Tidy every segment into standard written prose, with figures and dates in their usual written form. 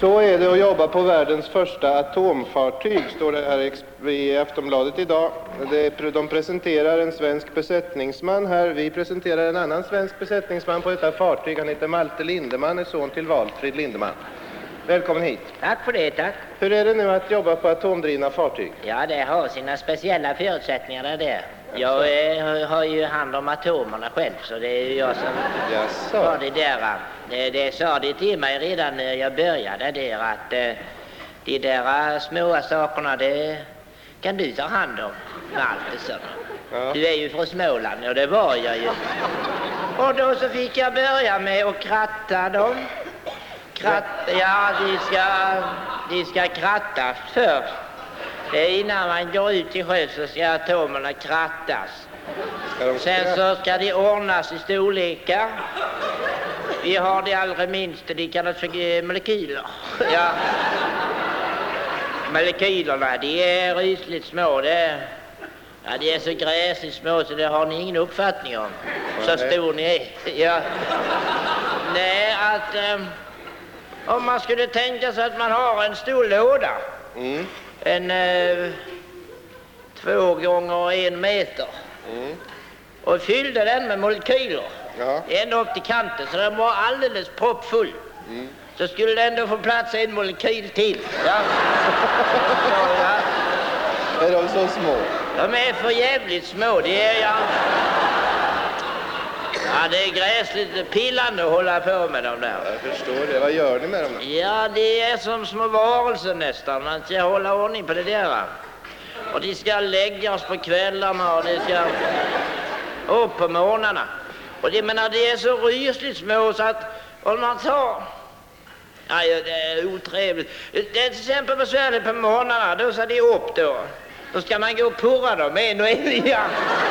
Så är det att jobba på världens första atomfartyg, står det här i Aftonbladet idag. De presenterar en svensk besättningsman här. Vi presenterar en annan svensk besättningsman på detta fartyg. Han heter Malte Lindeman, är son till Valfrid Lindeman. Välkommen hit. Tack för det, tack. Hur är det nu att jobba på atomdrivna fartyg? Ja, det har sina speciella förutsättningar det där. Jag har ju hand om atomerna själv, så det är ju jag som har det där. Det sa det till mig redan när jag började där, att de där små sakerna, det kan du ta hand om, Malte. Ja. Du är ju från Småland, och det var jag ju. Och då så fick jag börja med att kratta dem. Ja, de ska krattas först. Innan man går ut i sjö så ska atomerna krattas. Sen så ska de ordnas i storlekar. Vi har de allra minsta, de kallas för molekyler. Ja. Molekylerna, de är rysligt små. Ja, de är så gräsligt små så det har ni ingen uppfattning om. Så stor ni är. Ja. Nej, att om man skulle tänka sig att man har en stor låda. En 2 gånger 1 meter. Och fyllde den med molekyler. Ja. Ända upp till kanten, så den var alldeles proppfull. Så skulle den ändå få plats en molekyl till. Ja. Är de så små? De är för jävligt små, det är ja. Ja, det är gräsligt pillande att hålla på med dem där. Jag förstår det. Vad gör ni med dem då? Ja, det är som små varelser nästan. Man ska hålla ordning på det där. Och de ska läggas på kvällarna och de ska upp på morgnarna. Och det menar, det är så rysligt små så att om man tar... Ja, det är otrevligt. Det är till exempel besvärligt på morgnarna. Då ska de upp då. Då ska man gå och purra dem en och en. Ja.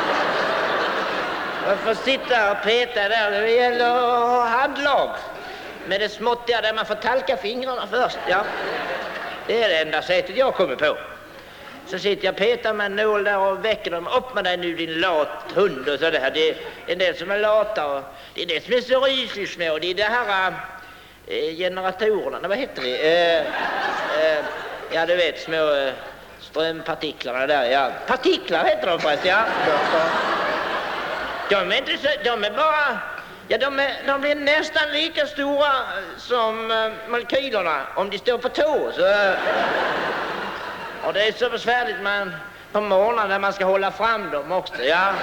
Man får sitta och peta där. Det gäller handlag. Med det småttiga där man får talka fingrarna först. Ja. Det är det enda sättet jag kommer på. Så sitter jag och petar med en nål där och väcker dem. Upp med dig nu, din lat hund och så där. Det är en del som är lata och det är det som är så rysligt små. Det är det här generatorerna. Vad heter det? Ja, du vet, små strömpartiklarna där. Ja. Partiklar heter de förresten, ja. De är inte så, de är bara... Ja, de blir nästan lika stora som molekylerna om de står på tå. Så, och det är så besvärligt på morgonen när man ska hålla fram dem också, ja.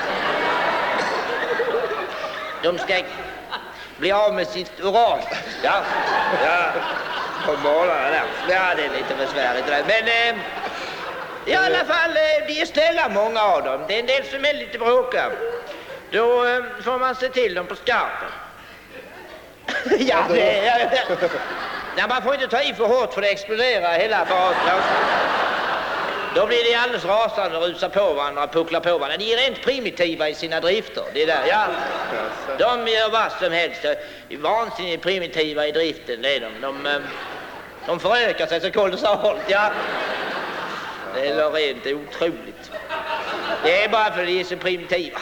De ska bli av med sitt uran, ja. Ja, på morgonen där. Ja, det är lite besvärligt. Men i alla fall, de är snälla många av dem. Det är en del som är lite bråkiga. Då får man se till dem på skarpen. Ja, nej, man får inte ta i för hårt för det exploderar hela apparaten. Då blir de alldeles rasande och rusar på varandra och pucklar på varandra. De är rent primitiva i sina drifter. Det där, ja. De gör vad som helst. De är vansinnigt primitiva i driften, det är de. De förökar sig så kolossalt, ja. Det är rent otroligt. Det är bara för att de är så primitiva.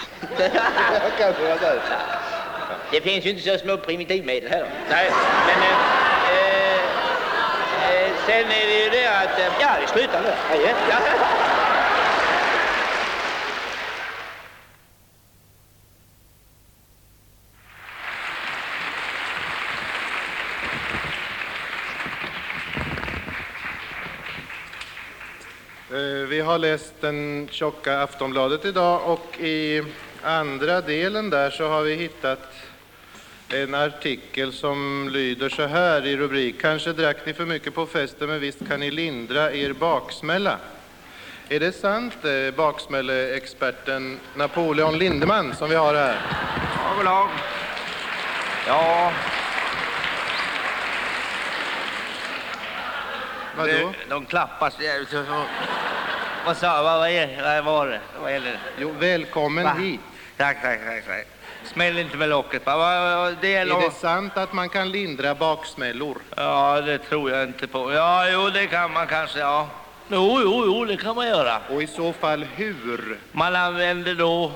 Det finns ju inte så små primitivmedel här. Nej, men sen är det ju det att... Ja, vi slutar nu. Ja. Vi har läst den tjocka Aftonbladet idag och i andra delen där så har vi hittat en artikel som lyder så här i rubrik: Kanske drack ni för mycket på festen, men visst kan ni lindra er baksmälla. Är det sant, baksmälleexperten Napoleon Lindeman som vi har här? Ja, goddag. Ja. Vadå? De klappas. Vad var det? Vad är det? Jo, välkommen hit. Tack. Smäll inte med locket. Är det sant att man kan lindra baksmällor? Ja, det tror jag inte på. Ja, jo, det kan man kanske, ja. Jo, det kan man göra. Och i så fall hur? Man använder då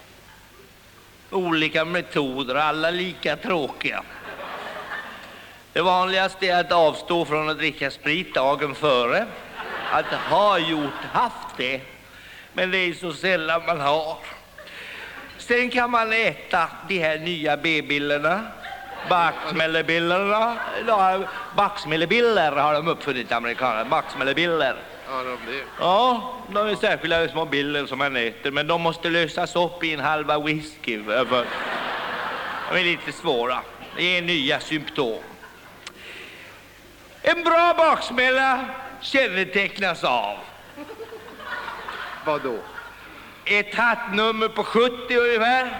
olika metoder, alla lika tråkiga. Det vanligaste är att avstå från att dricka sprit dagen före. Att ha haft det. Men det är så sällan man har. Sen kan man äta de här nya B-billerna. Baksmällebiller. Baksmällebiller har de uppfunnit, amerikanerna. Baksmällebiller. Ja, de blir. Ja, de är särskilda små biller som man äter. Men de måste lösas upp i en halva whisky. För de är lite svåra. Det är nya symptom. En bra baksmälla kännetecknas av Vad då? ett hattnummer på 70 ungefär.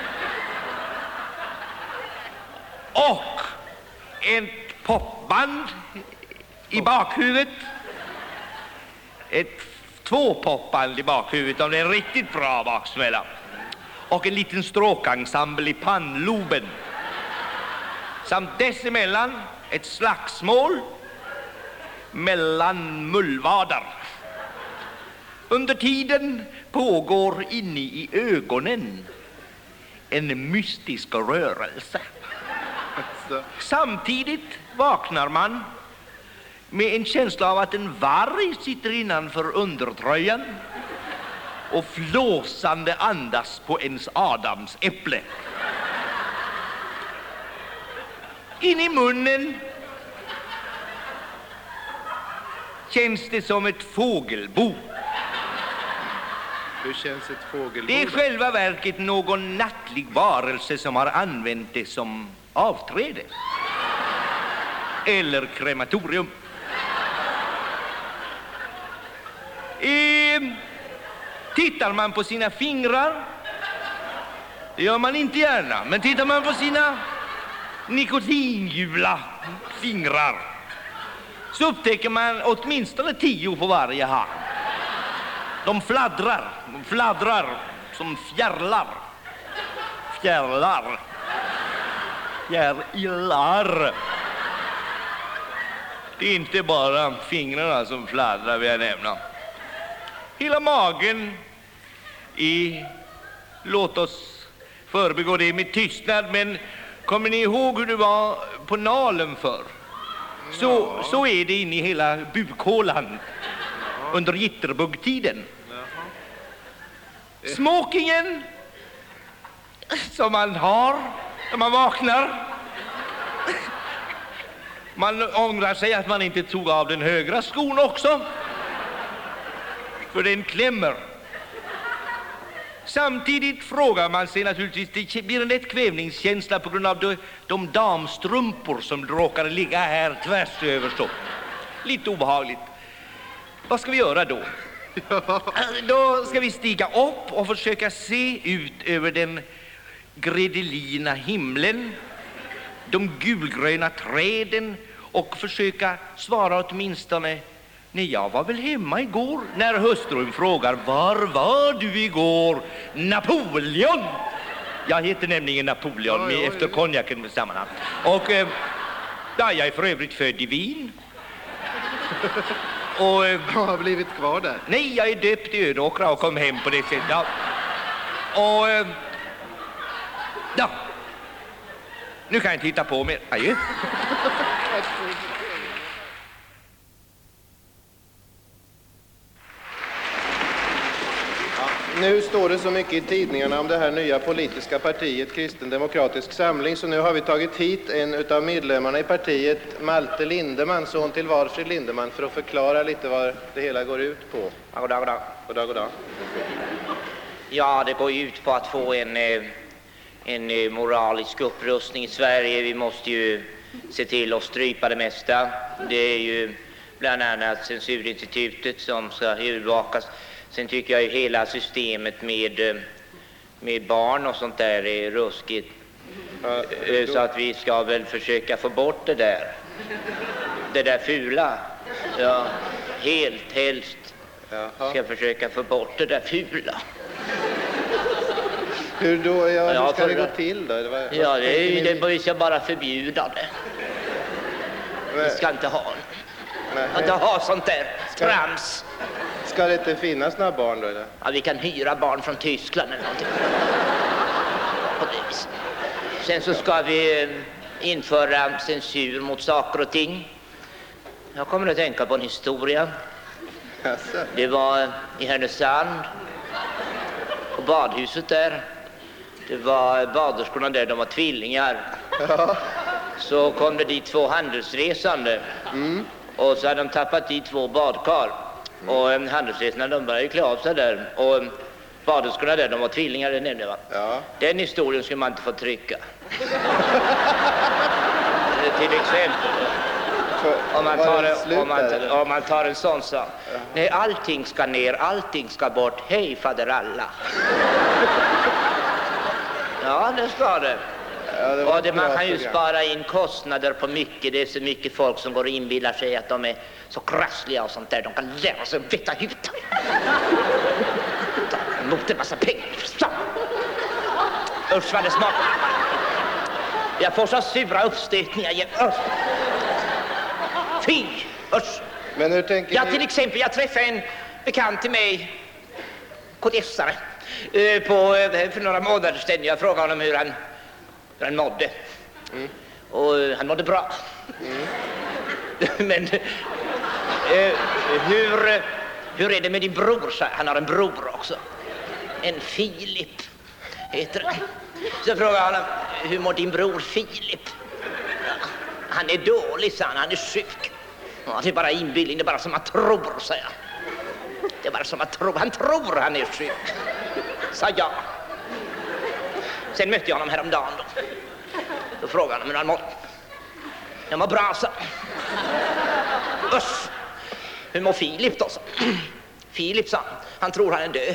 Och ett popband i bakhuvudet. Två popband i bakhuvudet om det är en riktigt bra baksmälla. Och en liten stråkensemble i pannloben. Samt dessemellan ett slagsmål mellan mullvadar. Under tiden pågår inne i ögonen en mystisk rörelse. Samtidigt vaknar man med en känsla av att en varg sitter innanför undertröjan och flåsande andas på ens Adams äpple. In i munnen känns det som ett fågelbo. Hur känns ett fågelbo? Det är i själva verket någon nattlig varelse som har använt det som avträde. Eller krematorium. Tittar man på sina fingrar, det gör man inte gärna, men tittar man på sina nikotingula fingrar så upptäcker man åtminstone 10 på varje hand. De fladdrar som fjärilar. Det är inte bara fingrarna som fladdrar, vill jag nämna. Hela magen låt oss förbigå det med tystnad, men kommer ni ihåg hur det var på Nalen förr? Så är det inne i hela bukhålan under jitterbuggtiden. Smokingen som man har när man vaknar. Man ångrar sig att man inte tog av den högra skon också, för den klämmer. Samtidigt frågar man sig naturligtvis, det blir en lätt kvävningskänsla på grund av de damstrumpor som råkar ligga här tvärs över så. Lite obehagligt. Vad ska vi göra då? Då ska vi stiga upp och försöka se ut över den gredelina himlen, de gulgröna träden, och försöka svara åtminstone: nej, jag var väl hemma igår. När hustrun frågar: var var du igår? Napoleon! Jag heter nämligen Napoleon efter konjaken med sammanhang. Och jag är för övrigt född i Wien. Och har blivit kvar där. Nej, jag är döpt i Ödåkra och kom hem på det sättet. Ja. Och nu kan jag inte hitta på mer. Adjö. Nu står det så mycket i tidningarna om det här nya politiska partiet, Kristen Demokratisk Samling, så nu har vi tagit hit en av medlemmarna i partiet, Malte Lindeman, son till Valfrid Lindeman, för att förklara lite vad det hela går ut på. Ja, goddag. Goddag. Ja, det går ut på att få en moralisk upprustning i Sverige. Vi måste ju se till att strypa det mesta. Det är ju bland annat censurinstitutet som ska övervakas. Sen tycker jag ju hela systemet med barn och sånt där är ruskigt. Så att vi ska väl försöka få bort det där fula. Ja, helst ska försöka få bort det där fula. Hur då? Hur ska det gå till då? Ja, det bör jag bara förbjuda det. Vi ska inte ha sånt där trams. Ska det inte finnas några barn då, eller? Ja, vi kan hyra barn från Tyskland eller någonting. På det viset. Sen så ska vi införa censur mot saker och ting. Jag kommer att tänka på en historia. Jaså? Det var i Härnösand, på badhuset där. Det var baderskorna där, de var tvillingar. Ja. Så kom det dit 2 handelsresande. Och så hade de tappat dit 2 badkar. Och handelsresorna, de började ju klä av sig där. Och baderskorna där, de var tvillingar, det nämnde jag, va? Ja. Den historien skulle man inte få trycka. Till exempel. Om man tar en sån sak. Nej, allting ska ner, allting ska bort. Hej faderalla. Ja, det ska det. Ja, det var Och ett man bra kan ju program. spara in kostnader på mycket. Det är så mycket folk som går och inbillar sig att de är så krassliga och sånt där. De kan lära sig att veta ut. Mot en massa pengar. Usch vad det smakar. Jag får så sura uppstötningar. Fy, usch. Men hur tänker Ja, ni? till exempel, jag träffade en bekant till mig, KDS-are, för några månader sedan. Jag frågade honom hur han mådde. Och han mådde bra. Men hur är det med din bror? Så han har en bror också. En Filip heter han. Så frågade jag honom, hur mår din bror Filip? Han är dålig, sa han. Han är sjuk. Ja, det är bara inbildning, det är bara som man tror, säger han. Det är bara som man tror. Han tror han är sjuk, sa jag. Sen mötte jag honom häromdagen då. Då frågade han hur han mådde. Jag mår bra, sa han. Usch. Hur mår Filip då, sa han. Filip, sa han tror han är död.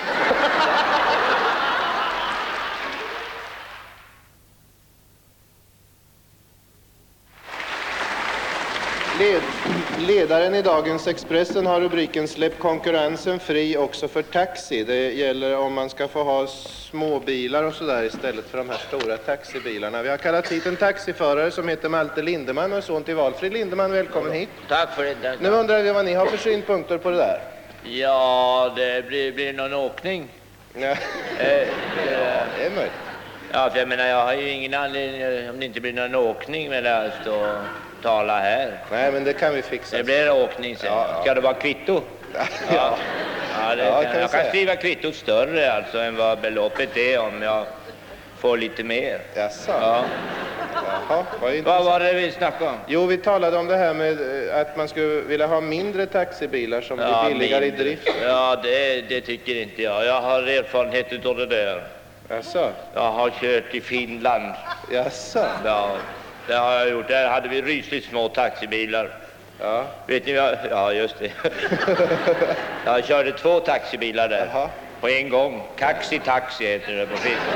Ledaren i dagens Expressen har rubriken "Släpp konkurrensen fri också för taxi". Det gäller om man ska få ha småbilar och sådär istället för de här stora taxibilarna. Vi har kallat hit en taxiförare som heter Malte Lindeman och är son till Valfrid Lindeman. Välkommen hit. Tack för det. Nu undrar vi vad ni har för synpunkter på det där. Ja, det blir någon åkning. Ja. Det är möjligt. Ja, för jag menar, jag har ju ingen anledning, om det inte blir någon åkning med det att stå och tala här. Nej, men det kan vi fixa. Det blir åkning sen. Ja. Ska det vara kvitto? Ja. Ja, Ja, jag kan kan säga. skriva kvittot större alltså än vad beloppet är om jag får lite mer. Jaså? Ja. Jaha, vad Vad intressant. var det vi snackade om? Jo, vi talade om det här med att man skulle vilja ha mindre taxibilar som blir billigare i drift. Ja, det tycker inte jag. Jag har erfarenhet av det där. Jaså? Jag har kört i Finland. Jaså? Ja, det har jag gjort. Där hade vi rysligt små taxibilar. Ja. Vet ni ja, just det. Jag körde 2 taxibilar där. Jaha. På en gång. Taxi heter det på finska.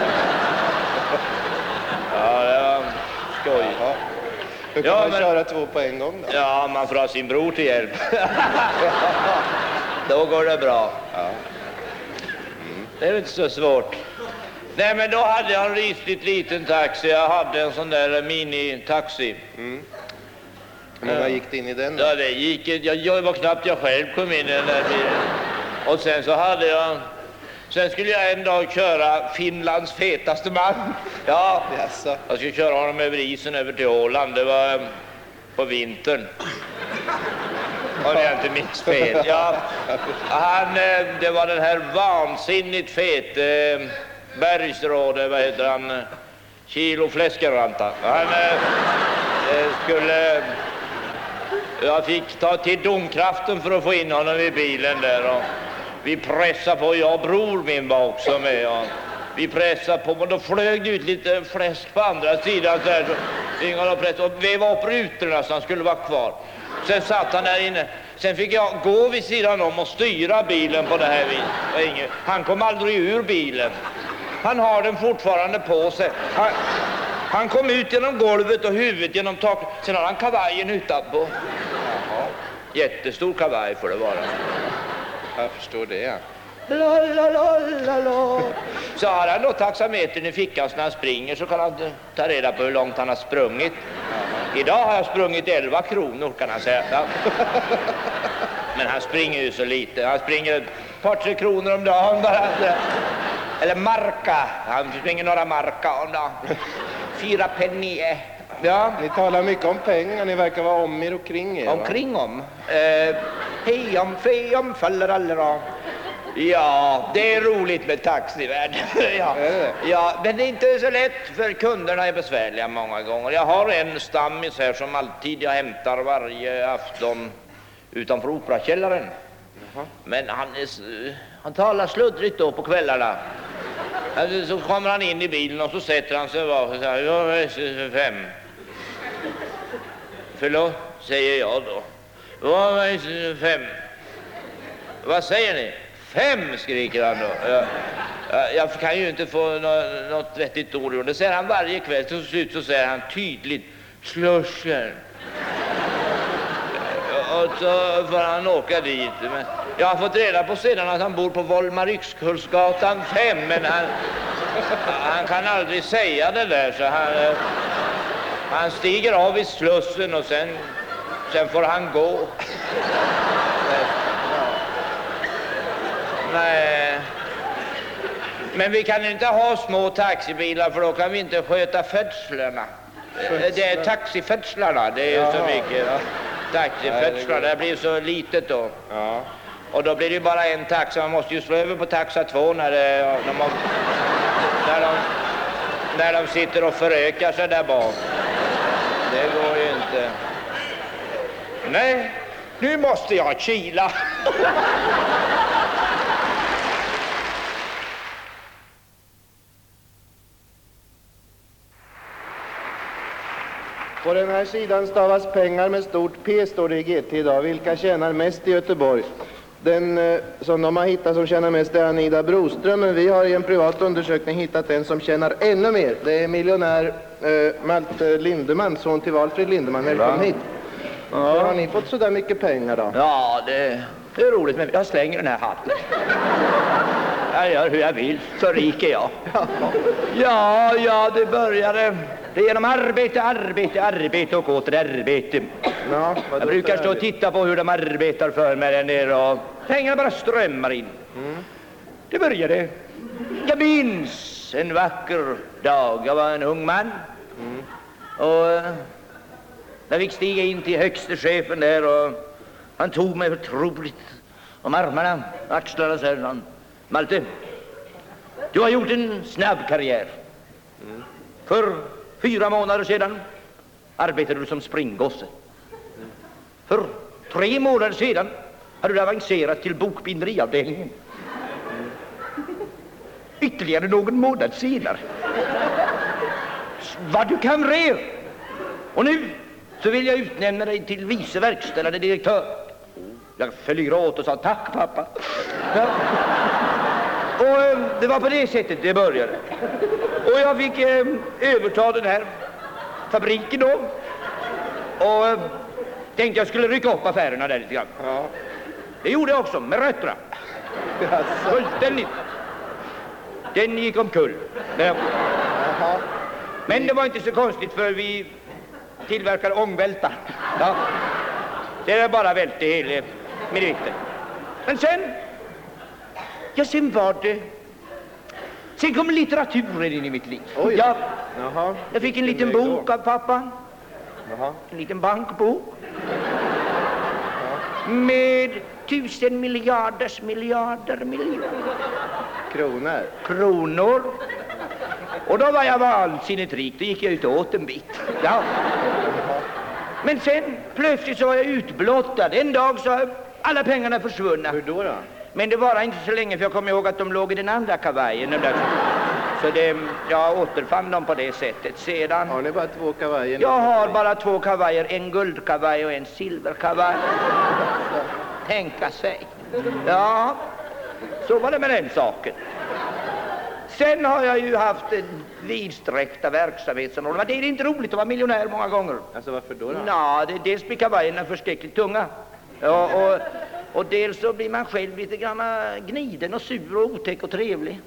Ja, det var skoj. Jaha. Hur kan Ja, man men- köra 2 på en gång då? Ja, man får ha sin bror till hjälp. Då går det bra. Ja. Det är inte så svårt. Nej, men då hade jag en rysligt liten taxi. Jag hade en sån där mini-taxi. Hur många gick det in i den då? Ja, det gick. Jag var knappt jag själv kom in i den där bilen. Och sen så hade jag... Sen skulle jag en dag köra Finlands fetaste man. Ja, Jaså? jag skulle köra honom över isen över till Åland. Det var på vintern. Om jag inte minns fel. Ja, det var den här vansinnigt fet bergsråde, vad heter han? Kilo fläskeranta. Han skulle... Jag fick ta till domkraften för att få in honom i bilen där. Och vi pressade på, jag och bror min var också med. Och vi pressade på, men då flög det ut lite fläsk på andra sidan. Så här, så och vevade upp rutorna så han skulle vara kvar. Sen satt han där inne. Sen fick jag gå vid sidan om och styra bilen på det här viset. Han kom aldrig ur bilen. Han har den fortfarande på sig. Han kom ut genom golvet och huvudet genom taket. Sen har han kavajen utanpå. Jaha, Jättestor kavaj får det vara. jag förstår det, ja. Så har han då taxametern i fickan så när han springer så kan han ta reda på hur långt han har sprungit. Idag har jag sprungit 11 kronor kan han säga. Ja. Men han springer ju så lite. Han springer ett par 3 kronor om dagen bara. Eller marka. Han springer några marka om dagen. 4 penny. Ja. Ni talar mycket om pengar, ni verkar vara om er och kring er. va? Omkring om. Hej om fe om faller allra. Ja, det är roligt med taxivärlden. Ja. Är det? Ja, men det är inte så lätt för kunderna är besvärliga många gånger. Jag har en stammis här som alltid jag hämtar varje afton utanför operakällaren. Men han talar sluddrigt då på kvällarna. Alltså, så kommer han in i bilen och så sätter han sig och säger jag är 5. Förlåt, säger jag då. Jag är 5. Vad säger ni? 5, skriker han då. Jag kan ju inte få något vettigt ord ur. Det säger han varje kväll. Till slut så säger han tydligt Slushen. Och så får han åka dit. Men jag har fått reda på sedan att han bor på Volmar-Yxkullsgatan 5. Men han kan aldrig säga det där. Så han stiger av i Slussen och sen får han gå. Nej. Men vi kan inte ha små taxibilar för då kan vi inte sköta födslarna. Det är taxifödslarna, det är ju så mycket. Ja. Taxifödslarna, det blir så litet då. Ja. Och då blir det bara en taxa, man måste ju slå över på taxa 2 när de sitter och förökar sig där bak. Det går ju inte. Nej, nu måste jag kila. På den här sidan stavas pengar med stort P, står det i GT idag. Vilka tjänar mest i Göteborg? Den som de har hittat som tjänar mest är Anida Broström, men vi har i en privat undersökning hittat en som tjänar ännu mer. Det är miljonär Malte Lindeman, son till Valfrid Lindeman. Välkommen hit. Ja. Hur har ni fått så där mycket pengar då? Ja, det är roligt, men jag slänger den här hatten. Jag gör hur jag vill, så rik är jag. Ja, det började. Det är genom arbete och åter arbete. Ja, Jag brukar stå och titta på hur de arbetar för mig där nere och pengarna bara strömmar in. Det började. Jag minns en vacker dag. Jag var en ung man. Och jag fick stiga in till högste chefen där och han tog mig förtroligt om armarna, axlarna och sa han: Malte, du har gjort en snabb karriär. För 4 månader sedan arbetade du som springgosse. För 3 månader sedan hade du avancerat till bokbinderiavdelningen. Ytterligare någon månad senare var du kamrer. Och nu så vill jag utnämna dig till vice verkställande direktör. Jag följer åt och sa tack pappa. Ja. Och det var på det sättet det började. Och jag fick överta den här fabriken då. Och tänkte jag skulle rycka upp affärerna där lite grann. Ja. Det gjorde jag också med rötterna. Fullständigt. Den gick omkull. Ja. Men det var inte så konstigt för vi tillverkar ångvältar. Ja. Det är bara välte hela minuten. Men sen var det. Sen kom litteraturen in i mitt liv. Oj. Ja, Jaha. jag fick en liten bok av pappa. Jaha. En liten bankbok. Med 1000 miljarder kronor. Och då var jag vansinnigt rik. Då gick jag ut och åt en bit. Ja. Men sen plötsligt så var jag utblottad. En dag så har alla pengarna försvunna. Hur då? Men det var inte så länge för jag kommer ihåg att de låg i den andra kavajen. Så jag återfann dem på det sättet sedan. Har ni bara 2 kavajer? Jag har bara 2 kavajer, en guldkavaj och en silverkavaj. Tänka sig. Ja, så var det med den saken. Sen har jag ju haft en vidsträckta verksamhetsområden. Men det är inte roligt att vara miljonär många gånger. Alltså varför då? Ja, dels blir kavajerna förskräckligt tunga. Ja, och dels så blir man själv lite grann gniden och sur och otäck och trevlig.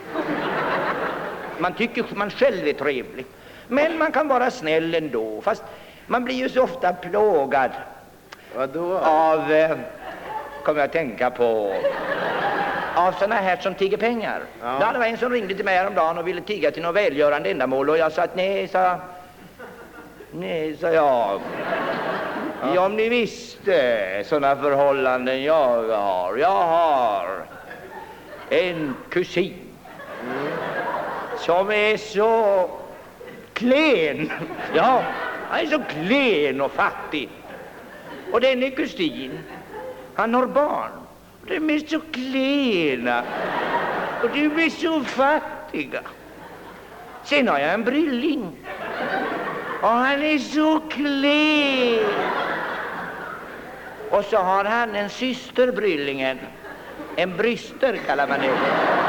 Man tycker man själv är trevlig. Men man kan vara snäll ändå. Fast man blir ju så ofta plågad. Vadå? Av, kommer jag att tänka på, av såna här som tigger pengar. Ja. Ja, det var en som ringde till mig häromdagen och ville tigga till något välgörande ändamål. Och jag sa att nej, Nej, sa jag. Ja, om ni visste sådana förhållanden jag har. Jag har en kusin som är så klen. Ja, han är så klen och fattig. Och denne kusin, han har barn. De är så klena. Och de är så fattiga. Sen har jag en brylling. Och han är så klen. Och så har han en syster, bryllingen. En bryster kallar man det.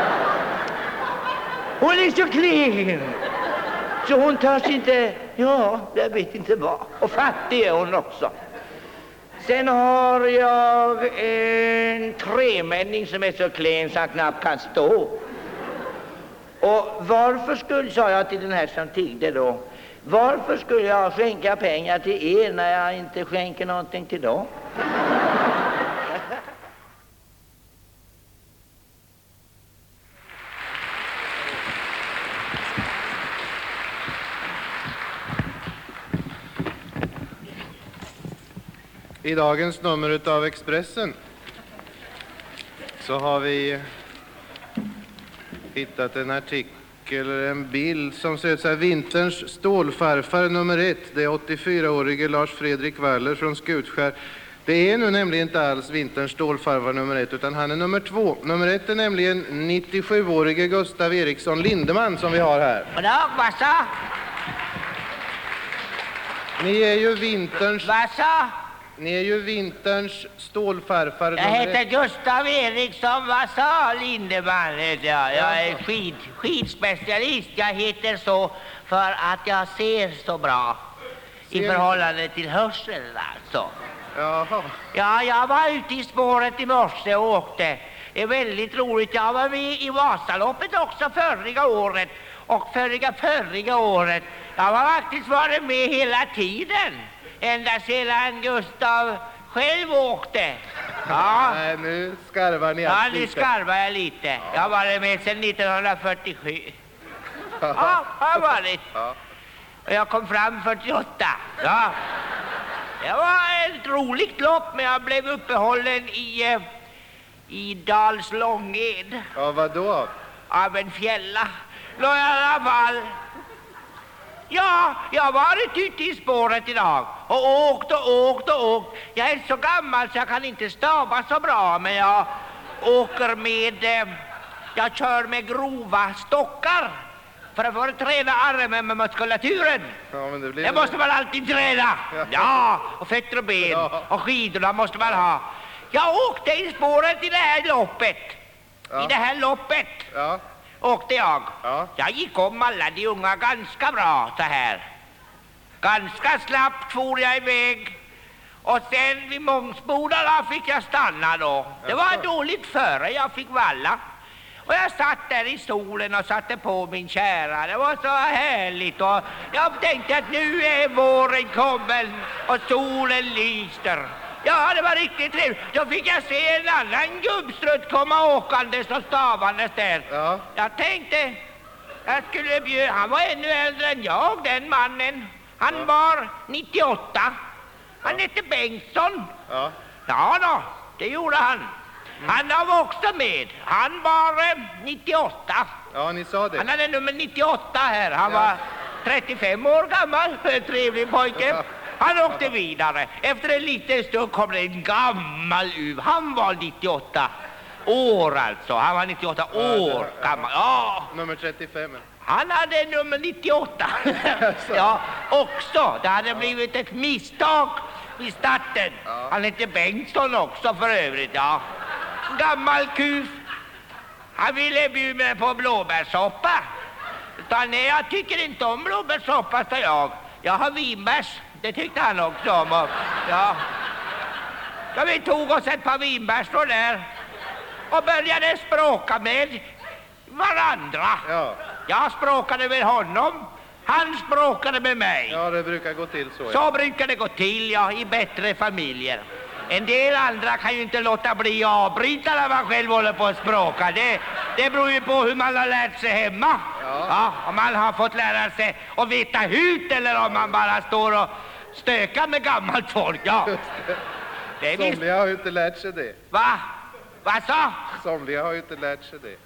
Hon är så klen. Så hon tar sig inte, ja, jag vet inte vad. Och fattig är hon också. Sen har jag en tremänning som är så klen så han knappt kan stå. Och varför skulle, sa jag till den här som tiggde då, varför skulle jag skänka pengar till er när jag inte skänker någonting till dem? I dagens nummer av Expressen så har vi hittat en artikel, en bild som ser ut så här: vinterns stålfarfar nummer 1. Det är 84-årige Lars Fredrik Waller från Skutskär. Det är nu nämligen inte alls vinterns stålfarfar nummer 1, utan han är nummer 2. Nummer 1 är nämligen 97-årige Gustav Eriksson Lindeman som vi har här. Goddag, Vassa. Ni är ju vinterns... Vassa. Ni är ju vinterns stålfarfar. Jag heter Gustav Eriksson Vassa Lindeman. Jag är skidspecialist. Jag heter så för att jag ser så bra. I förhållande till hörseln alltså. Jaha. Ja, jag var ute i spåret i morse och åkte. Det är väldigt roligt. Jag var med i Vasaloppet också förra året. Och förra året. Jag har faktiskt varit med hela tiden. Ända sedan Gustav själv åkte. Ja. Nej, nu skarvar ni Ja, lite. nu skarvar jag lite. Ja. Jag har varit med sedan 1947. Ja, jag har varit. Ja. Och jag kom fram 48. Ja. Det var ett roligt lopp, men jag blev uppehållen i Dals Långed. Ja, vadå? Av en fjälla. Nå, i alla fall. Ja, jag har varit ute i spåret idag och åkt. Jag är så gammal så jag kan inte stava så bra, men jag åker med, jag kör med grova stockar för att få träna armen med muskulaturen. Ja, men det måste man alltid träna. Ja, och fötter och ben. Ja. Och skidorna måste man ha. Jag åkte i spåret i det här loppet. Ja. I det här loppet. Ja. Åkte jag. Ja. Jag gick om alla de unga ganska bra så här. Ganska snabbt for jag iväg. Och sen vid Mångsbodarna fick jag stanna då. Det var dåligt före jag fick valla. Och jag satt där i solen och satte på min kära. Det var så härligt. Och jag tänkte att nu är våren kommen och solen lyster. Ja, det var riktigt trevligt. Då fick jag se en annan gubbstrutt komma åkandes och stavandes där. Ja. Jag tänkte jag skulle bjuda. Han var ännu äldre än jag, den mannen. Han var 98. Han hette Bengtsson. Ja. Ja då, det gjorde han. Han var också med. Han var 98. Ja, ni sa det. Han hade nummer 98 här. Han var 35 år gammal. Trevlig pojke. Ja. Han åkte vidare. Efter en liten stund kom det en gammal uv. Han var 98 år alltså. Han var 98 år gammal. Ja. Nummer 35. Han hade nummer 98. Ja, också. Det hade blivit ett misstag vid starten. Ja. Han hette Bengtsson också för övrigt, ja. Gammal kuf. Han ville bjuda mig på blåbärssoppa. Utan nej, jag tycker inte om blåbärssoppa, sa jag. Jag har vinbärs. Det tyckte han också om. Och, ja. Så vi tog oss ett par vinbärs då där. Och började språka med varandra. Ja. Jag språkade med honom. Han språkade med mig. Ja, det brukar gå till så. Så brukar det gå till, ja, i bättre familjer. En del andra kan ju inte låta bli att avbryta när man själv håller på att språka. Det beror ju på hur man har lärt sig hemma. Ja, om man har fått lära sig att veta hut eller om man bara står och stökar med gammalt folk. Ja. Det är visst. Somliga har ju inte lärt sig det. Va? Vad sa? Somliga har ju inte lärt sig det.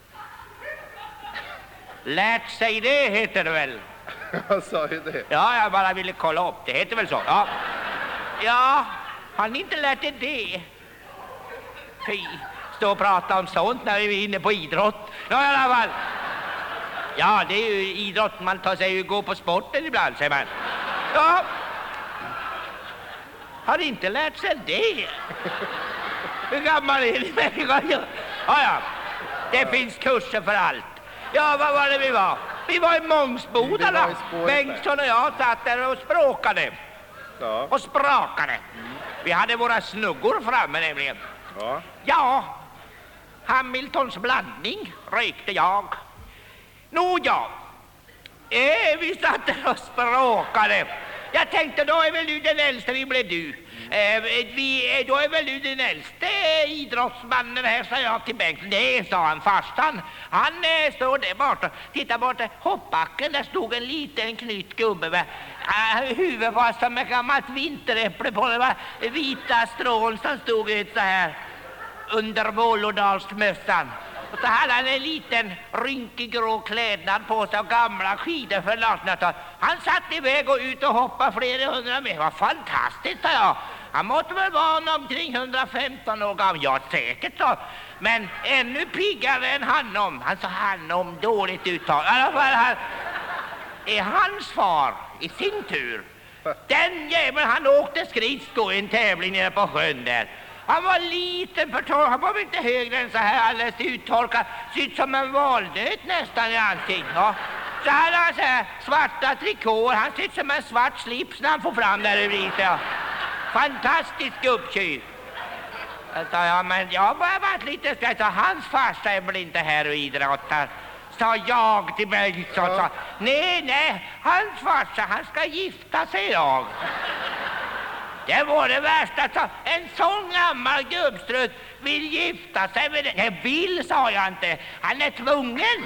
Lärt sig det heter det väl? Jag sa ju det. Ja, jag bara ville kolla upp. Det heter väl så? Ja. Ja, har ni inte lärt er det? Fy, stå och prata om sånt när vi är inne på idrott. Ja, i alla fall. Ja, det är ju idrott. Man tar sig ju gå på sporten ibland, säger man. Ja. Har ni inte lärt sig det? Hur gammal är ni människa? Ja, ja. Det finns kurser för allt. Ja, vad var det vi var? Vi var i Mångsbodarna. Bengtsson och jag satt där och språkade. Ja. Och sprakade. Vi hade våra snuggor framme nämligen. Ja. Ja, Hamiltons blandning rökte jag. Nåja, vi satt där och språkade. Jag tänkte, då är väl du den äldste, vi blev du. Då är väl du den äldste idrottsmannen här, sa jag till Bengt. Nej, sa han, farstan. Han står där borta. Titta borta, hoppbacken, där stod en liten knytt gubbe med huvudet var som ett gammalt vinteräpple på. Det var vita strån som stod ut så här under Vålådalsmössan. Och så hade han en liten rynkig grå klädnad på sig och gamla skidor för 1800-talet. Han satt iväg och ut och hoppade flera hundra meter. Vad fantastiskt, sa jag. Han måste väl vara omkring 115 år gammal. Ja, säkert så. Men ännu piggare än Hannom. Han sa Hannom, dåligt uttal. I alla fall, är hans far i sin tur. Den jäveln, han åkte skridsko i en tävling nere på sjön där. Han var liten för torr, han var inte högre än så här, alldeles uttorkad. Ser ut som en valdöt nästan i ansiktet. Ja. Så hade han så här svarta trikåer, han ser ut som en svart slips när han får fram där ur i sig. Ja. Fantastisk gubbtjur. Jag sa, ja men jag har bara varit lite skräck, så hans farsa är väl inte här och idrottar. Sa jag till mig, sa, nej, hans farsa, han ska gifta sig jag. Det var det värsta, så en sån gammal gubbstrutt vill gifta sig med det. Nej, vill sa jag inte, han är tvungen.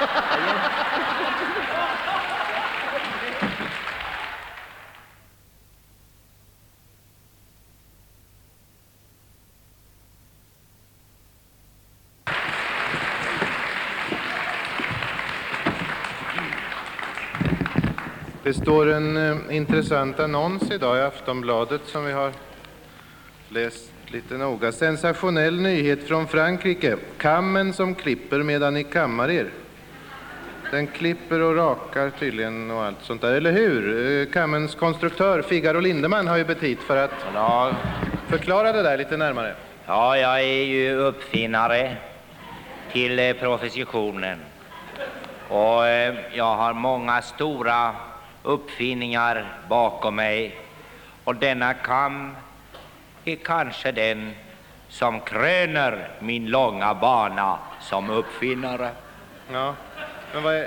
Det står en intressant annons idag i Aftonbladet som vi har läst lite noga. Sensationell nyhet från Frankrike. Kammen som klipper medan ni kammar er. Den klipper och rakar tydligen och allt sånt där, eller hur? Kammens konstruktör Figaro Lindeman har ju betit för att förklara det där lite närmare. Ja, jag är ju uppfinnare till professionen. Och jag har många stora uppfinningar bakom mig. Och denna kam är kanske den som kröner min långa bana som uppfinnare. Ja, men vad är...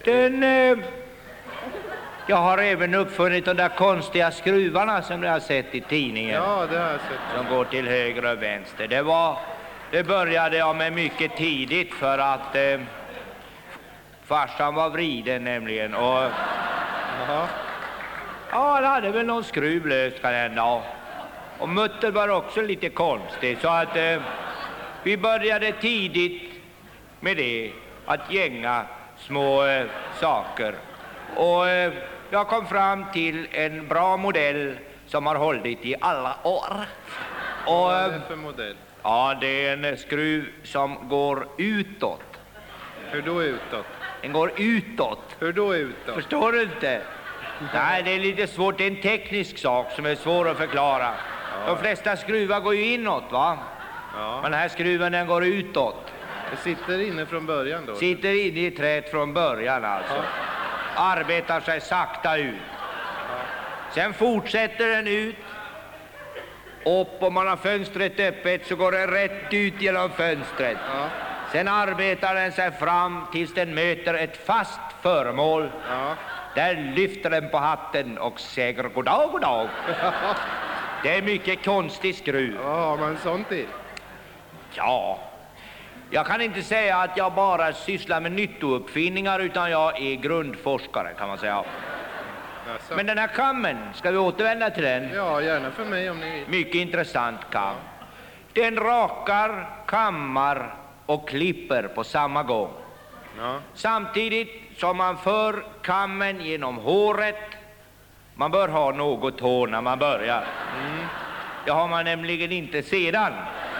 Jag har även uppfunnit de där konstiga skruvarna som ni har sett i tidningen. Ja, det har jag sett. Som går till höger och vänster. Det började jag med mycket tidigt för att farsan var vriden nämligen. Och Jaha. ja, han hade väl någon skruv löst kan hända. Och mutter var också lite konstig. Så att vi började tidigt med det. Att gänga små saker. Och jag kom fram till en bra modell som har hållit i alla år. Och, Vad är det för modell? ja, det är en skruv som går utåt. Hur då utåt? Den går utåt. Hur då utåt? Förstår du inte? Nej, det är lite svårt. Det är en teknisk sak som är svår att förklara. Ja. De flesta skruvar går ju inåt, va? Ja. Men den här skruven, den går utåt. Det sitter inne från början då? Sitter inne i träet från början alltså. Ja. Arbetar sig sakta ut. Sen fortsätter den ut. Och om man har fönstret öppet så går den rätt ut genom fönstret. Ja. Sen arbetar den sig fram tills den möter ett fast föremål. Ja. Där lyfter den på hatten och säger goddag, goddag. Det är mycket konstig skruv. Vad har man sånt i? Ja, Jag kan inte säga att jag bara sysslar med nyttouppfinningar, utan jag är grundforskare, kan man säga. Alltså. Men den här kammen, ska vi återvända till den? Ja, gärna för mig om ni vill. Mycket intressant kam. Den rakar, kammar och klipper på samma gång. Ja. Samtidigt som man för kammen genom håret. Man bör ha något hår när man börjar. Det har man nämligen inte sedan.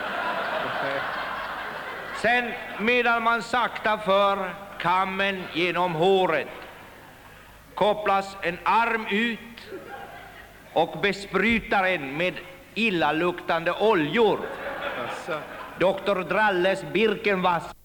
Sen medan man sakta för kammen genom håret kopplas en arm ut och besprutar en med illaluktande oljor. Alltså. Dr. Dralles Birkenvass